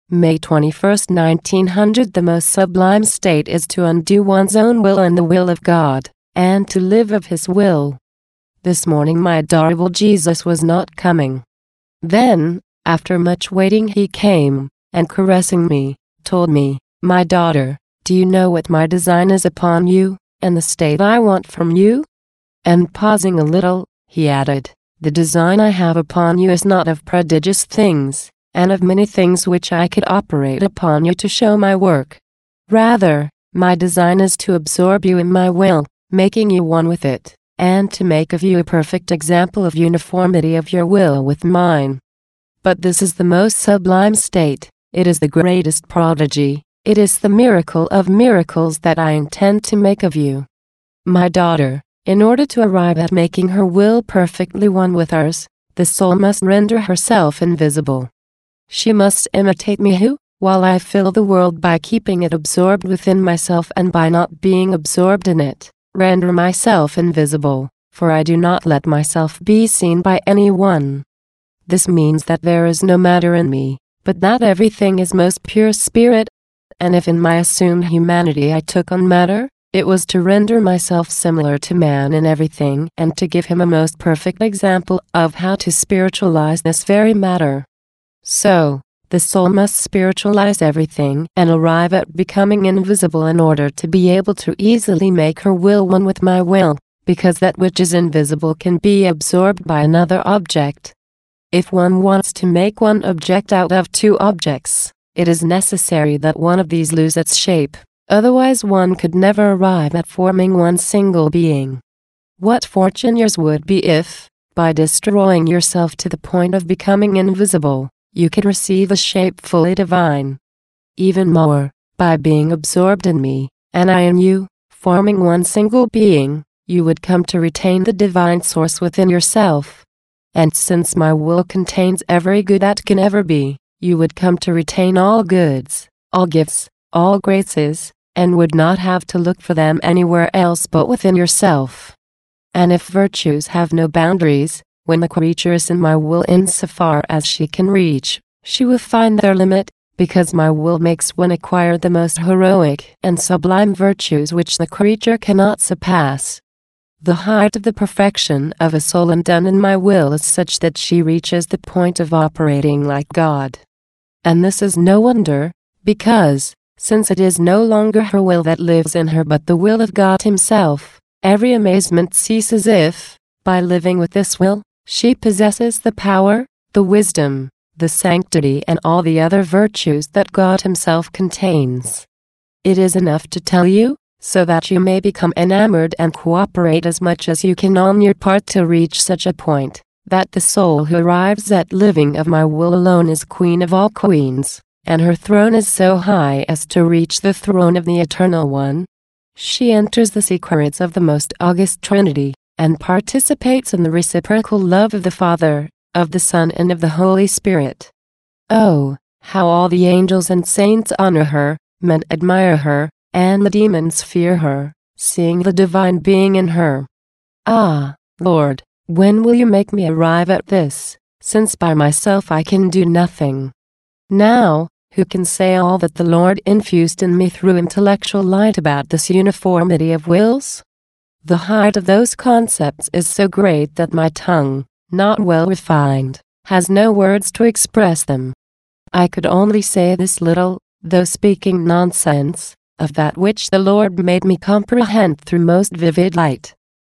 May 21st, 1900. The most sublime state is to undo one's own will and the will of God, and to live of His will. This morning my adorable Jesus was not coming. Then, after much waiting, He came, and caressing me, told me, "My daughter, do you know what my design is upon you, and the state I want from you?" And pausing a little, He added, "The design I have upon you is not of prodigious things, and of many things which I could operate upon you to show my work. Rather, my design is to absorb you in my will, making you one with it, and to make of you a perfect example of uniformity of your will with mine. But this is the most sublime state, it is the greatest prodigy, it is the miracle of miracles that I intend to make of you. My daughter, in order to arrive at making her will perfectly one with ours, the soul must render herself invisible. She must imitate me who, while I fill the world by keeping it absorbed within myself and by not being absorbed in it, render myself invisible, for I do not let myself be seen by anyone. This means that there is no matter in me, but that everything is most pure spirit, and if in my assumed humanity I took on matter, it was to render myself similar to man in everything and to give him a most perfect example of how to spiritualize this very matter. So, the soul must spiritualize everything and arrive at becoming invisible in order to be able to easily make her will one with my will, because that which is invisible can be absorbed by another object. If one wants to make one object out of two objects, it is necessary that one of these lose its shape, otherwise one could never arrive at forming one single being. What fortune yours would be if, by destroying yourself to the point of becoming invisible, you could receive a shape fully divine. Even more, by being absorbed in me, and I in you, forming one single being, you would come to retain the divine source within yourself. And since my will contains every good that can ever be, you would come to retain all goods, all gifts, all graces, and would not have to look for them anywhere else but within yourself. And if virtues have no boundaries, when the creature is in my will insofar as she can reach, she will find their limit, because my will makes one acquire the most heroic and sublime virtues which the creature cannot surpass. The height of the perfection of a soul undone in my will is such that she reaches the point of operating like God. And this is no wonder, because, since it is no longer her will that lives in her but the will of God Himself, every amazement ceases if, by living with this will, she possesses the power, the wisdom, the sanctity and all the other virtues that God Himself contains. It is enough to tell you, so that you may become enamored and cooperate as much as you can on your part to reach such a point, that the soul who arrives at living of my will alone is queen of all queens, and her throne is so high as to reach the throne of the Eternal One. She enters the secrets of the most august Trinity, and participates in the reciprocal love of the Father, of the Son and of the Holy Spirit. Oh, how all the angels and saints honor her, men admire her, and the demons fear her, seeing the divine being in her. Ah, Lord, when will you make me arrive at this, since by myself I can do nothing? Now, who can say all that the Lord infused in me through intellectual light about this uniformity of wills? The height of those concepts is so great that my tongue, not well refined, has no words to express them. I could only say this little, though speaking nonsense, of that which the Lord made me comprehend through most vivid light.